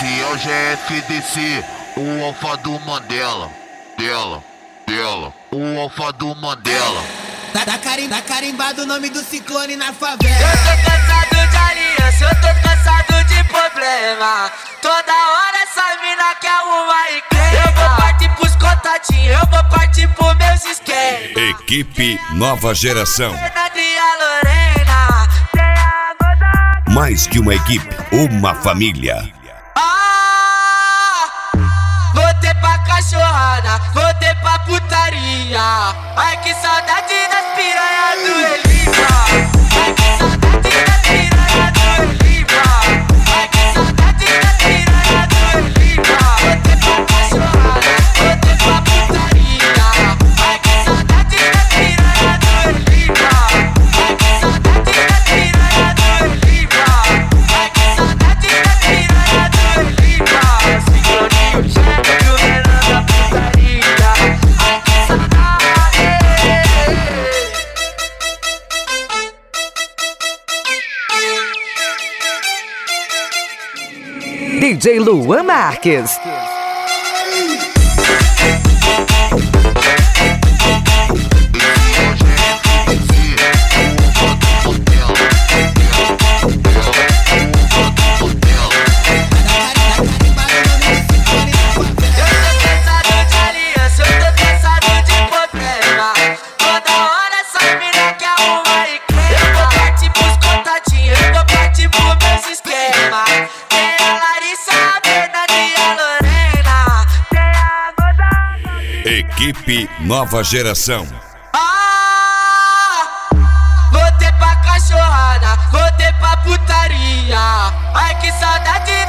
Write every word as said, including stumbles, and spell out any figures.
Esse é o G F D C, o alfa do Mandela. Dela, dela, o alfa do Mandela. Tá, tá, carim, tá carimbado o nome do ciclone na favela. Eu tô cansado de aliança, eu tô cansado de problema. Toda hora essa mina quer arrumar e crema. Eu vou partir pros contatinhos, eu vou partir pros meus esquemas. Equipe Nova Geração. Fernanda e a Lorena, tem a moda. Mais que uma equipe, uma família. Ah, voltei pra cachorrada, voltei pra putaria. Ai que saudade das piranhas do Elipa. Ai que saudade das piranhas do Elipa. Ai que saudade das piranhas do Elipa. Voltei pra cachorrada, voltei pra putaria. Ai que saudade das piranhas do Elipa. Ai que saudade das piranhas do Elipa. Ai que saudade das piranhas do Elipa. Cicloninho chato e o menor da putaria. Ai que saudade. D J Luan Marques. Equipe Nova Geração. Ah, voltei pra cachorrada, voltei pra putaria. Ai que saudade